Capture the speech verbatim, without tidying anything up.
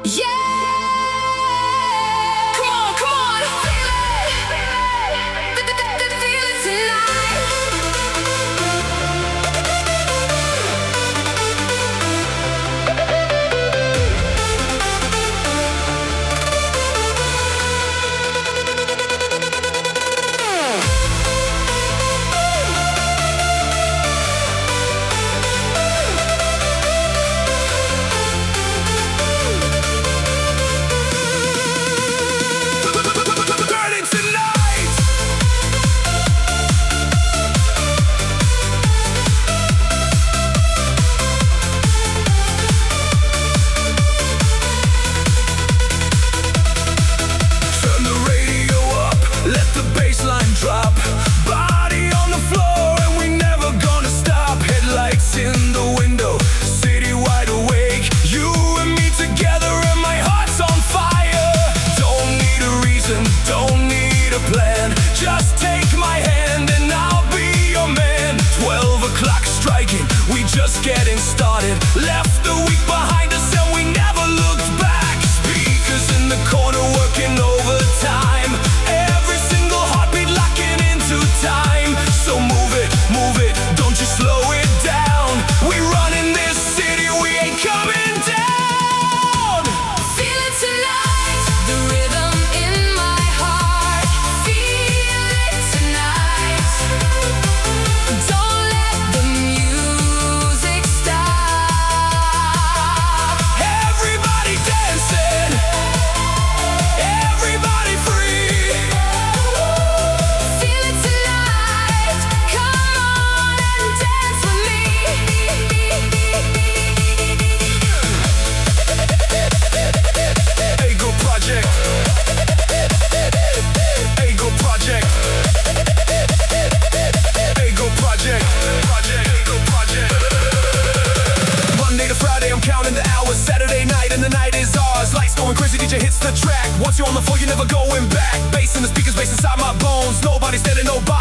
Getting started, left the week behind us and we never looked back. Speakers in the corner working overtime, every single heartbeat locking into time. So move it, move it, don't you slow it down. We run in this city, we ain't coming down. Feel it tonight, the rhythm in my heart. Feel it tonight. Don't let the music everybody dancing, everybody free. feel it tonight. Come on and dance with me. Ego Project, Ego Project, Ego Project, Project, Ego Project. Monday to Friday, I'm counting the hours. Saturday night and the night is ours. Lights going crazy, D J hits the track. Once you're on the floor, you're never going back. Bass in the speakers, bass inside my bones. Nobody's dead and nobody